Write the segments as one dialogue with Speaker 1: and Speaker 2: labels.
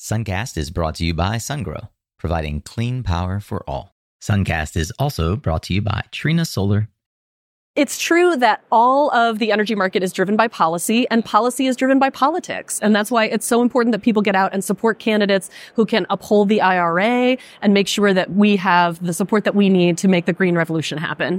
Speaker 1: Suncast is brought to you by SunGrow, providing clean power for all. Suncast is also brought to you by Trina Solar.
Speaker 2: It's true that all of the energy market is driven by policy, and policy is driven by politics. And that's why it's so important that people get out and support candidates who can uphold the IRA and make sure that we have the support that we need to make the green revolution happen.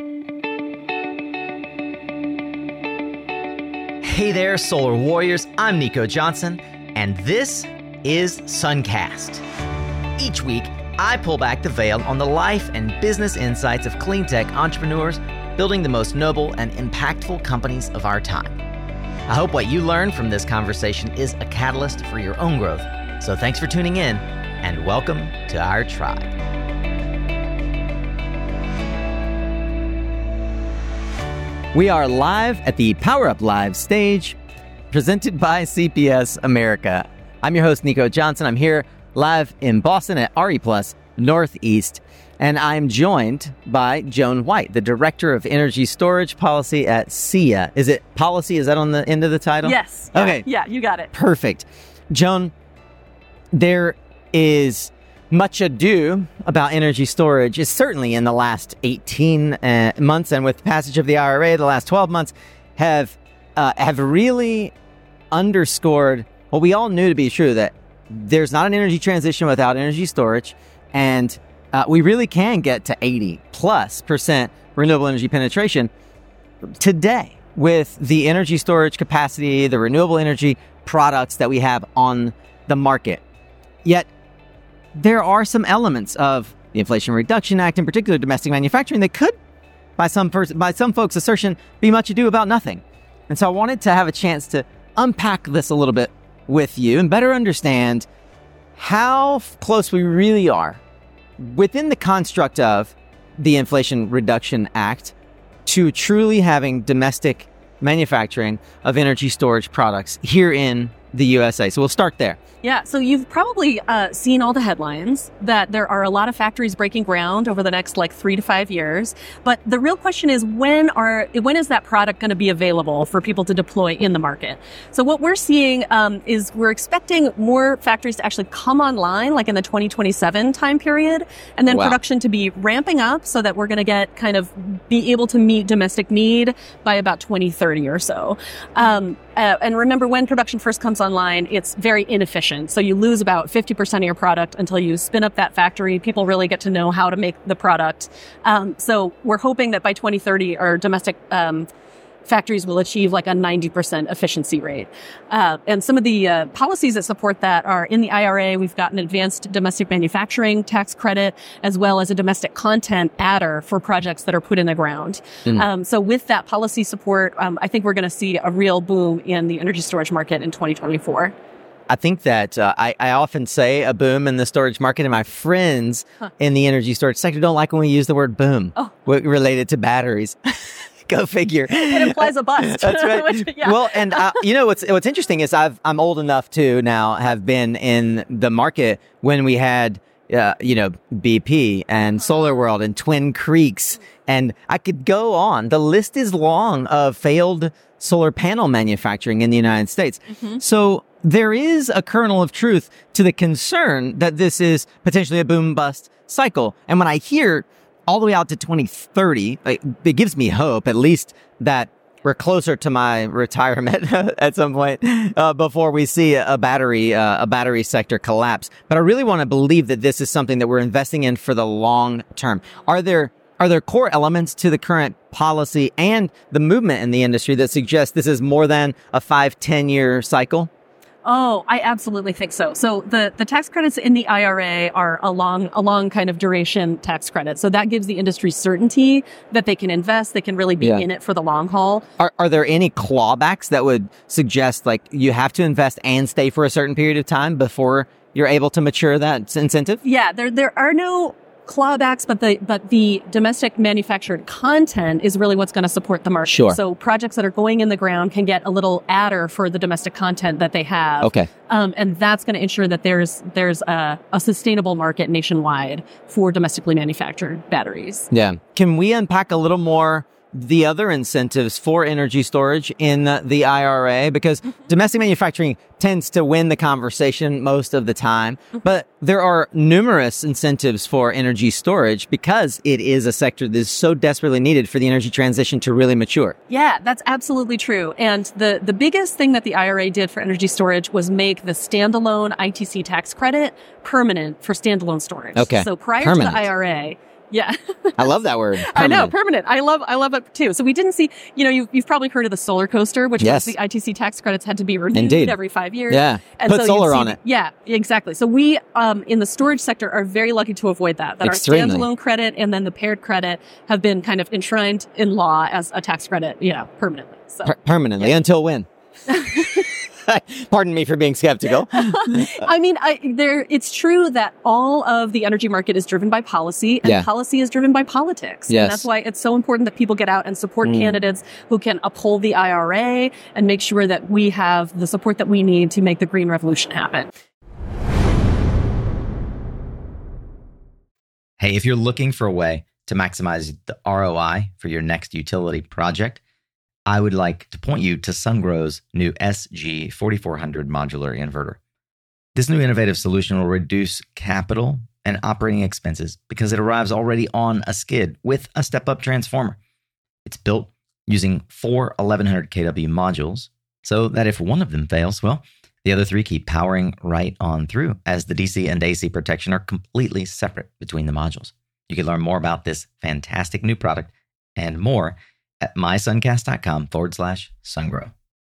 Speaker 1: Hey there, Solar Warriors. I'm Nico Johnson, and this is Suncast. Each week, I pull back the veil on the life and business insights of clean tech entrepreneurs building the most noble and impactful companies of our time. I hope what you learn from this conversation is a catalyst for your own growth. So thanks for tuning in, and welcome to our tribe. We are live at the Power Up Live stage, presented by CPS America. I'm your host, Nico Johnson. I'm here live in Boston at RE Plus Northeast, and I'm joined by Joan White, the Director of Energy Storage Policy at SEIA. Is it policy? Is that on the end of the title?
Speaker 2: Yes.
Speaker 1: Okay.
Speaker 2: Yeah, you got it.
Speaker 1: Perfect. Joan, there is much ado about energy storage, is certainly in the last 18 months, and with passage of the IRA, the last 12 months have really underscored what we all knew to be true, that there's not an energy transition without energy storage, and we really can get to 80+% renewable energy penetration today with the energy storage capacity, the renewable energy products that we have on the market. Yet, there are some elements of the Inflation Reduction Act, in particular domestic manufacturing, that could, by some folks' assertion, be much ado about nothing. And so I wanted to have a chance to unpack this a little bit with you and better understand how close we really are within the construct of the Inflation Reduction Act to truly having domestic manufacturing of energy storage products here in the USA. So we'll start there.
Speaker 2: Yeah, so you've probably seen all the headlines that there are a lot of factories breaking ground over the next 3 to 5 years. But the real question is, when is that product going to be available for people to deploy in the market? So what we're seeing is we're expecting more factories to actually come online, like in the 2027 time period, and then production to be ramping up so that we're going to get be able to meet domestic need by about 2030 or so. And remember, when production first comes online, it's very inefficient. So you lose about 50% of your product until you spin up that factory. People really get to know how to make the product. So we're hoping that by 2030, our domestic factories will achieve a 90% efficiency rate. And some of the policies that support that are in the IRA. We've got an advanced domestic manufacturing tax credit, as well as a domestic content adder for projects that are put in the ground. So with that policy support, I think we're going to see a real boom in the energy storage market in 2024.
Speaker 1: I think that I often say a boom in the storage market, and my friends in the energy storage sector don't like when we use the word boom related to batteries. Go figure.
Speaker 2: It implies a bust.
Speaker 1: That's right. Well, and what's interesting is I'm old enough to now have been in the market when we had BP and Solar World and Twin Creeks, and I could go on. The list is long of failed solar panel manufacturing in the United States. So there is a kernel of truth to the concern that this is potentially a boom bust cycle. And when I hear all the way out to 2030, it gives me hope, at least, that we're closer to my retirement at some point before we see a battery sector collapse. But I really want to believe that this is something that we're investing in for the long term. Are there core elements to the current policy and the movement in the industry that suggest this is more than a 5-10 year cycle?
Speaker 2: Oh, I absolutely think so. So the tax credits in the IRA are a long kind of duration tax credit. So that gives the industry certainty that they can invest, they can really be in it for the long haul.
Speaker 1: Are there any clawbacks that would suggest you have to invest and stay for a certain period of time before you're able to mature that incentive?
Speaker 2: Yeah, there are no clawbacks, but the domestic manufactured content is really what's going to support the market.
Speaker 1: Sure.
Speaker 2: So projects that are going in the ground can get a little adder for the domestic content that they have.
Speaker 1: Okay.
Speaker 2: And that's going to ensure that there's a sustainable market nationwide for domestically manufactured batteries.
Speaker 1: Yeah. Can we unpack a little more the other incentives for energy storage in the IRA? Because domestic manufacturing tends to win the conversation most of the time, but there are numerous incentives for energy storage because it is a sector that is so desperately needed for the energy transition to really mature.
Speaker 2: Yeah, that's absolutely true. And the biggest thing that the IRA did for energy storage was make the standalone ITC tax credit permanent for standalone storage.
Speaker 1: Okay.
Speaker 2: So prior
Speaker 1: Permanent.
Speaker 2: to the IRA, yeah.
Speaker 1: I love that word.
Speaker 2: I know, permanent. I love it too. So we didn't see, you've probably heard of the solar coaster, which was the ITC tax credits had to be renewed every 5 years.
Speaker 1: Yeah.
Speaker 2: And
Speaker 1: Put
Speaker 2: so
Speaker 1: solar on it.
Speaker 2: Yeah, exactly. So we, in the storage sector are very lucky to avoid that. That
Speaker 1: Extremely.
Speaker 2: our standalone credit and then the paired credit have been kind of enshrined in law as a tax credit, permanently. So
Speaker 1: Permanently. Until when? Pardon me for being skeptical.
Speaker 2: I mean, it's true that all of the energy market is driven by policy, and policy is driven by politics.
Speaker 1: Yes.
Speaker 2: And that's why it's so important that people get out and support candidates who can uphold the IRA and make sure that we have the support that we need to make the green revolution happen.
Speaker 3: Hey, if you're looking for a way to maximize the ROI for your next utility project, I would like to point you to Sungrow's new SG4400 modular inverter. This new innovative solution will reduce capital and operating expenses because it arrives already on a skid with a step-up transformer. It's built using 4 1100 kW modules so that if one of them fails, well, the other 3 keep powering right on through, as the DC and AC protection are completely separate between the modules. You can learn more about this fantastic new product and more at mysuncast.com/sungrow.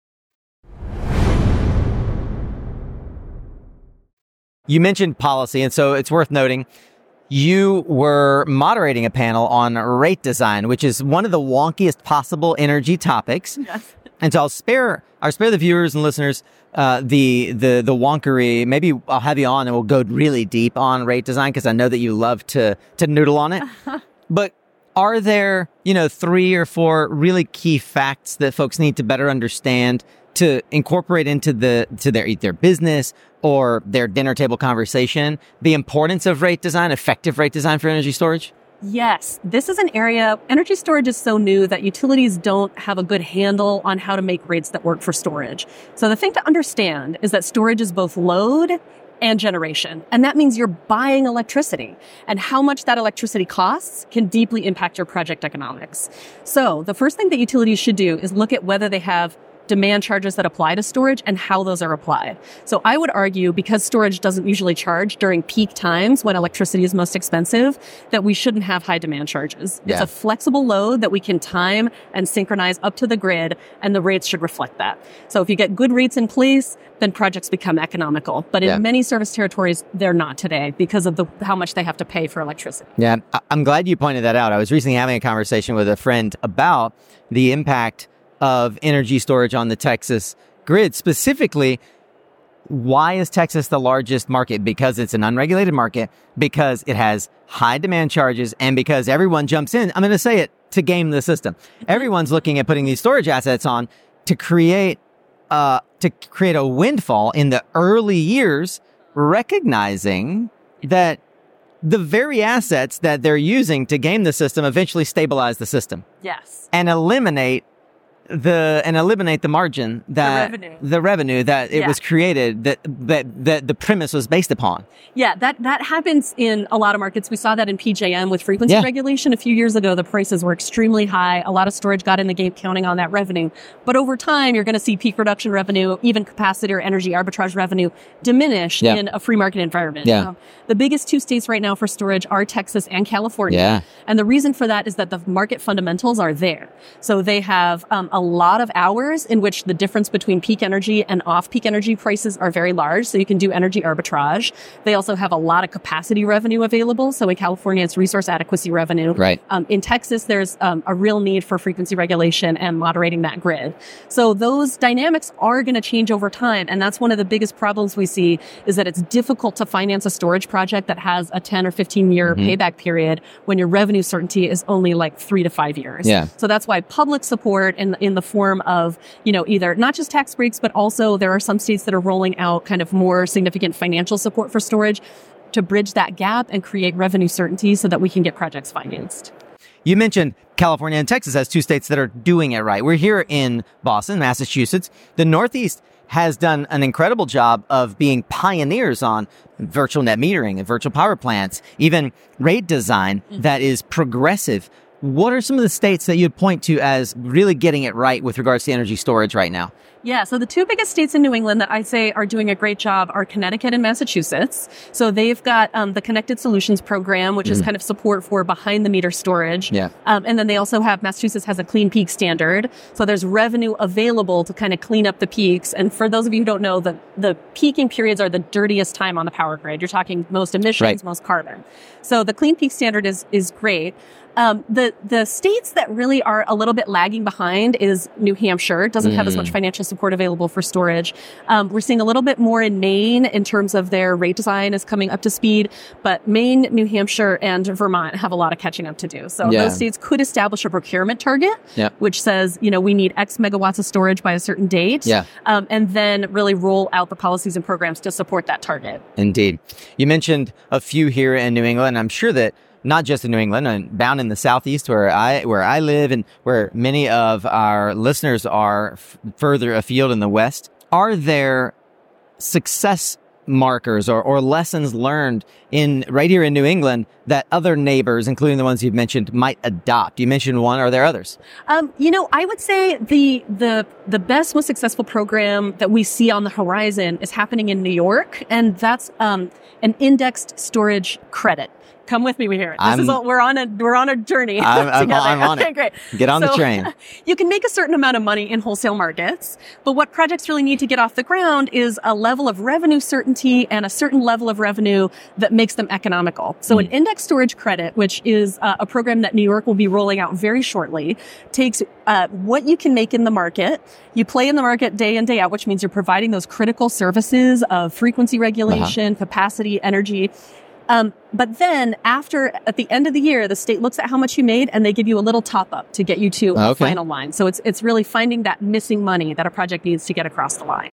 Speaker 1: You mentioned policy, and so it's worth noting you were moderating a panel on rate design, which is one of the wonkiest possible energy topics.
Speaker 2: Yes.
Speaker 1: And so I'll spare the viewers and listeners the wonkery. Maybe I'll have you on and we'll go really deep on rate design because I know that you love to noodle on it. But are there, 3 or 4 really key facts that folks need to better understand to incorporate into their business or their dinner table conversation, the importance of rate design, effective rate design for energy storage?
Speaker 2: Yes, this is an area, energy storage is so new that utilities don't have a good handle on how to make rates that work for storage. So the thing to understand is that storage is both load and generation. And that means you're buying electricity. And how much that electricity costs can deeply impact your project economics. So the first thing that utilities should do is look at whether they have demand charges that apply to storage and how those are applied. So I would argue, because storage doesn't usually charge during peak times when electricity is most expensive, that we shouldn't have high demand charges.
Speaker 1: Yeah.
Speaker 2: It's a flexible load that we can time and synchronize up to the grid, and the rates should reflect that. So if you get good rates in place, then projects become economical. But in many service territories, they're not today because of how much they have to pay for electricity.
Speaker 1: Yeah, I'm glad you pointed that out. I was recently having a conversation with a friend about the impact of energy storage on the Texas grid. Specifically, why is Texas the largest market? Because it's an unregulated market, because it has high demand charges, and because everyone jumps in, I'm going to say it, to game the system. Everyone's looking at putting these storage assets on to create a windfall in the early years, recognizing that the very assets that they're using to game the system eventually stabilize the system.
Speaker 2: Yes.
Speaker 1: And eliminate the margin that the revenue that it was created, that the premise was based upon.
Speaker 2: Yeah, that happens in a lot of markets. We saw that in PJM with frequency regulation a few years ago. The prices were extremely high. A lot of storage got in the game counting on that revenue. But over time, you're going to see peak reduction revenue, even capacity or energy arbitrage revenue diminish in a free market environment.
Speaker 1: Yeah.
Speaker 2: The biggest 2 states right now for storage are Texas and California.
Speaker 1: Yeah.
Speaker 2: And the reason for that is that the market fundamentals are there. So they have a lot of hours in which the difference between peak energy and off-peak energy prices are very large. So you can do energy arbitrage. They also have a lot of capacity revenue available. So in California, it's resource adequacy revenue.
Speaker 1: Right.
Speaker 2: In Texas, there's a real need for frequency regulation and moderating that grid. So those dynamics are going to change over time. And that's one of the biggest problems we see, is that it's difficult to finance a storage project that has a 10 or 15 year payback period when your revenue certainty is only like 3 to 5 years.
Speaker 1: Yeah.
Speaker 2: So that's why public support in the form of, either not just tax breaks, but also there are some states that are rolling out kind of more significant financial support for storage to bridge that gap and create revenue certainty so that we can get projects financed.
Speaker 1: You mentioned California and Texas as two states that are doing it right. We're here in Boston, Massachusetts. The Northeast has done an incredible job of being pioneers on virtual net metering and virtual power plants, even rate design that is progressive. What are some of the states that you'd point to as really getting it right with regards to energy storage right now?
Speaker 2: Yeah, so the two biggest states in New England that I'd say are doing a great job are Connecticut and Massachusetts. So they've got the Connected Solutions Program, which is kind of support for behind the meter storage.
Speaker 1: Yeah.
Speaker 2: And then they also have, Massachusetts has a clean peak standard. So there's revenue available to kind of clean up the peaks. And for those of you who don't know, the peaking periods are the dirtiest time on the power grid. You're talking most emissions, most carbon. So the clean peak standard is great. The states that really are a little bit lagging behind is New Hampshire. It doesn't have as much financial support available for storage. We're seeing a little bit more in Maine in terms of their rate design is coming up to speed, but Maine, New Hampshire, and Vermont have a lot of catching up to do. So those states could establish a procurement target, which says, we need X megawatts of storage by a certain date, and then really roll out the policies and programs to support that target.
Speaker 1: Indeed. You mentioned a few here in New England. I'm sure that not just in New England, and down in the Southeast where I live and where many of our listeners are further afield in the West, are there success markers or lessons learned right here in New England that other neighbors, including the ones you've mentioned, might adopt? You mentioned one. Are there others?
Speaker 2: I would say the best, most successful program that we see on the horizon is happening in New York, and that's an indexed storage credit. Come with me here. We're on a journey together.
Speaker 1: I'm on it.
Speaker 2: Okay, great.
Speaker 1: Get on the train.
Speaker 2: You can make a certain amount of money in wholesale markets, but what projects really need to get off the ground is a level of revenue certainty and a certain level of revenue that makes them economical. So an index storage credit, which is a program that New York will be rolling out very shortly, takes what you can make in the market. You play in the market day in, day out, which means you're providing those critical services of frequency regulation, capacity, energy. But then at the end of the year, the state looks at how much you made and they give you a little top up to get you to a final line. So it's really finding that missing money that a project needs to get across the line.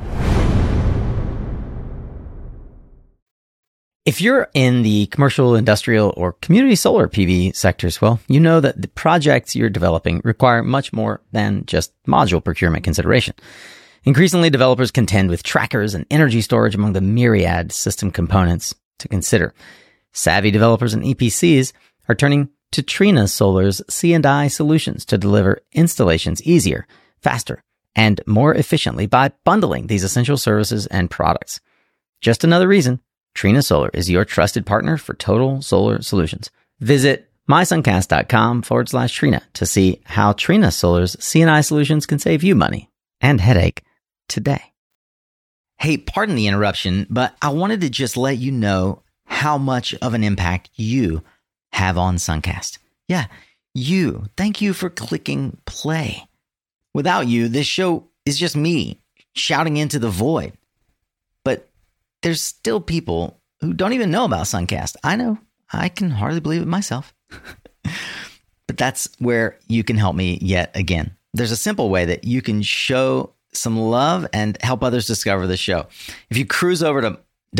Speaker 3: If you're in the commercial, industrial, or community solar PV sectors, well, you know that the projects you're developing require much more than just module procurement consideration. Increasingly, developers contend with trackers and energy storage among the myriad system components to consider. Savvy developers and EPCs are turning to Trina Solar's C&I solutions to deliver installations easier, faster, and more efficiently by bundling these essential services and products. Just another reason Trina Solar is your trusted partner for total solar solutions. Visit mysuncast.com/Trina to see how Trina Solar's C&I solutions can save you money and headache today. Hey, pardon the interruption, but I wanted to just let you know how much of an impact you have on Suncast. Yeah, you. Thank you for clicking play. Without you, this show is just me shouting into the void. But there's still people who don't even know about Suncast. I know. I can hardly believe it myself. But that's where you can help me yet again. There's a simple way that you can show some love and help others discover the show. If you cruise over to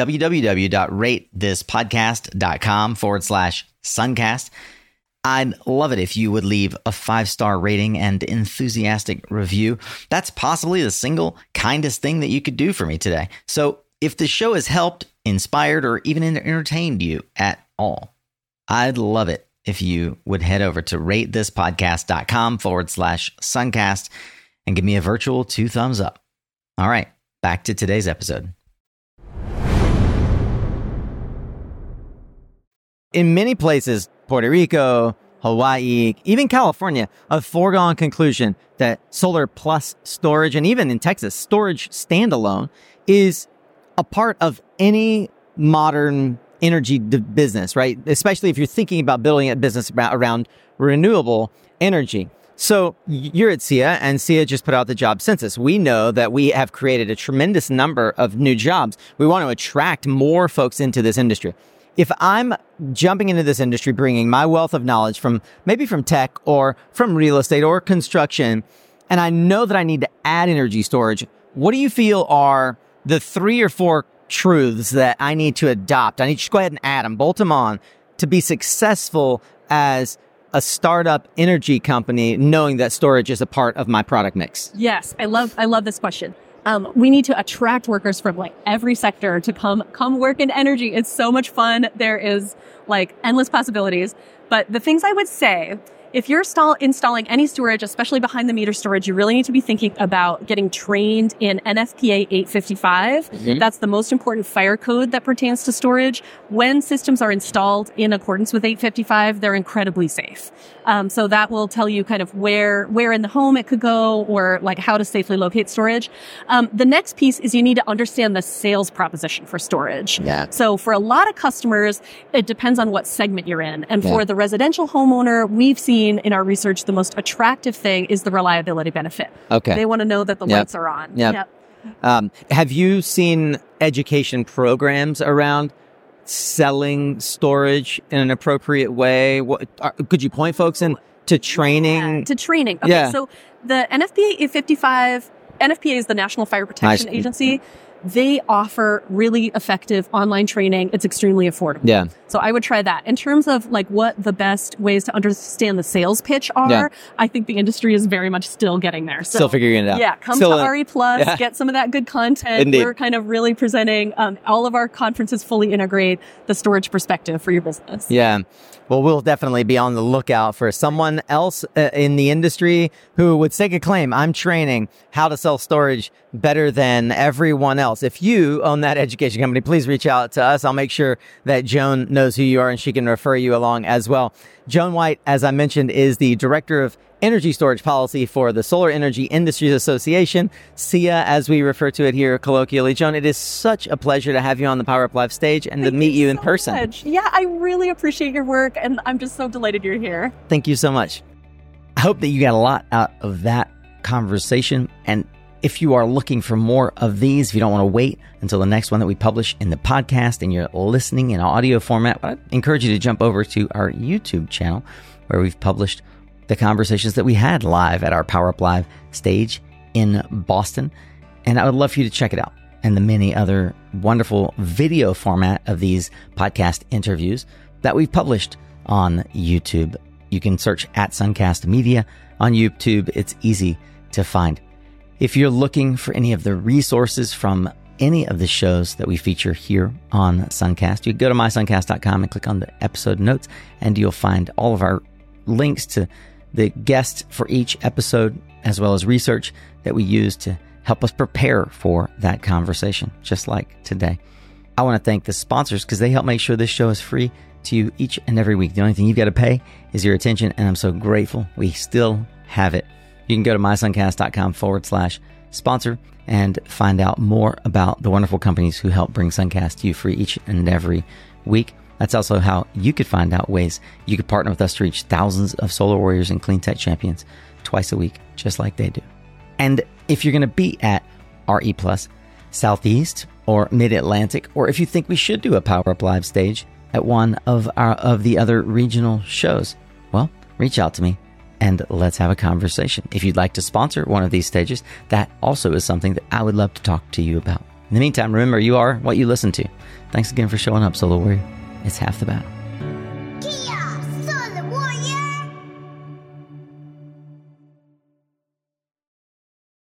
Speaker 3: www.ratethispodcast.com/Suncast, I'd love it if you would leave a 5-star rating and enthusiastic review. That's possibly the single kindest thing that you could do for me today. So if the show has helped, inspired, or even entertained you at all, I'd love it if you would head over to ratethispodcast.com/Suncast and give me a virtual 2 thumbs up. All right, back to today's episode.
Speaker 1: In many places, Puerto Rico, Hawaii, even California, a foregone conclusion that solar plus storage, and even in Texas, storage standalone, is a part of any modern energy business, right? Especially if you're thinking about building a business around renewable energy. So you're at SEIA, and SEIA just put out the job census. We know that we have created a tremendous number of new jobs. We want to attract more folks into this industry. If I'm jumping into this industry, bringing my wealth of knowledge from tech or from real estate or construction, and I know that I need to add energy storage, what do you feel are the 3 or 4 truths that I need to adopt? I need to just go ahead and add them, bolt them on to be successful as a startup energy company knowing that storage is a part of my product mix?
Speaker 2: Yes, I love this question. We need to attract workers from like every sector to come work in energy. It's so much fun. There is like endless possibilities. But the things I would say, if you're installing any storage, especially behind the meter storage, you really need to be thinking about getting trained in NFPA 855. Mm-hmm. That's the most important fire code that pertains to storage. When systems are installed in accordance with 855, they're incredibly safe. So that will tell you kind of where in the home it could go or like how to safely locate storage. The next piece is you need to understand the sales proposition for storage.
Speaker 1: Yeah.
Speaker 2: So for a lot of customers, it depends on what segment you're in. And for the residential homeowner, we've seen in our research, the most attractive thing is the reliability benefit.
Speaker 1: Okay.
Speaker 2: They want to know that the lights are on.
Speaker 1: Yep. Have you seen education programs around selling storage in an appropriate way? Could you point folks to training?
Speaker 2: To training. Okay, so the NFPA 855, NFPA is the National Fire Protection Agency. They offer really effective online training. It's extremely affordable.
Speaker 1: Yeah.
Speaker 2: So I would try that. In terms of like what the best ways to understand the sales pitch are, I think the industry is very much still getting there. So,
Speaker 1: still figuring it out.
Speaker 2: Yeah. Come to RE Plus, get some of that good content.
Speaker 1: Indeed.
Speaker 2: We're kind of really presenting, all of our conferences fully integrate the storage perspective for your business.
Speaker 1: Yeah. Well, we'll definitely be on the lookout for someone else in the industry who would stake a claim. I'm training how to sell storage better than everyone else. If you own that education company, please reach out to us. I'll make sure that Joan knows who you are and she can refer you along as well. Joan White, as I mentioned, is the Director of Energy Storage Policy for the Solar Energy Industries Association, SEIA, as we refer to it here colloquially. Joan, it is such a pleasure to have you on the Power Up Live stage and to meet you in person.
Speaker 2: Much. Yeah, I really appreciate your work, and I'm just so delighted you're here.
Speaker 1: Thank you so much. I hope that you got a lot out of that conversation. And if you are looking for more of these, if you don't want to wait until the next one that we publish in the podcast and you're listening in audio format, I'd encourage you to jump over to our YouTube channel where we've published the conversations that we had live at our Power Up Live stage in Boston. And I would love for you to check it out and the many other wonderful video format of these podcast interviews that we've published on YouTube. You can search at Suncast Media on YouTube. It's easy to find. If you're looking for any of the resources from any of the shows that we feature here on Suncast, you can go to mysuncast.com and click on the episode notes, and you'll find all of our links to the guests for each episode, as well as research that we use to help us prepare for that conversation, just like today. I want to thank the sponsors because they help make sure this show is free to you each and every week. The only thing you've got to pay is your attention, and I'm so grateful we still have it. You can go to mysuncast.com/sponsor and find out more about the wonderful companies who help bring Suncast to you free each and every week. That's also how you could find out ways you could partner with us to reach thousands of solar warriors and clean tech champions twice a week, just like they do. And if you're going to be at RE Plus Southeast or Mid-Atlantic, or if you think we should do a Power Up Live stage at one of the other regional shows, well, reach out to me and let's have a conversation. If you'd like to sponsor one of these stages, that also is something that I would love to talk to you about. In the meantime, remember, you are what you listen to. Thanks again for showing up, Solar Warrior. It's half the battle.